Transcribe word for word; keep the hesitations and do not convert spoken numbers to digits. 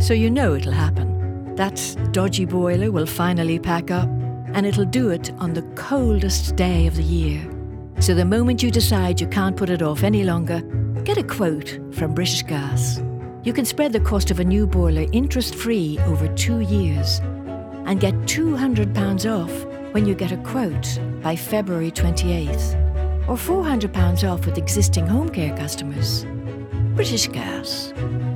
So you know it'll happen. That dodgy boiler will finally pack up, and it'll do it on the coldest day of the year. So the moment you decide you can't put it off any longer, get a quote from British Gas. You can spread the cost of a new boiler interest-free over two years and get two hundred pounds off when you get a quote by February twenty-eighth, or four hundred pounds off with existing home care customers. British Gas.